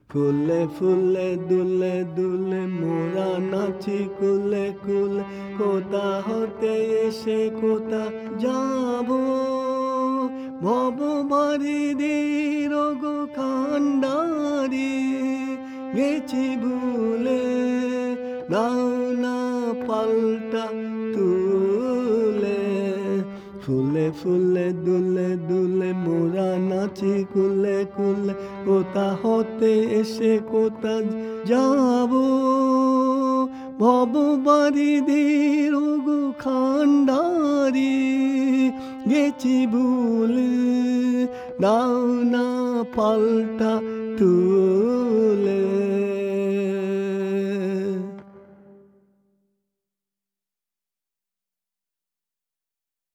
ফুলে ফুলে দুলে দুলে মোরা নাচি কুলে কুলে, কোথা হতে এসে কোথা যাব। ভব বারিধির গো কান্ডারি গেছি ভুলে, নাও না পাল্টা তুলে। ফুলে ফুলে দুলে দুলে মোরা নাচি কুলে কুলে, কোথা হতে এসে কোথা যাব। ভব বারিধির গো খান্ডারি গেছি ভুলে, নাও না পাল্টা তুলে।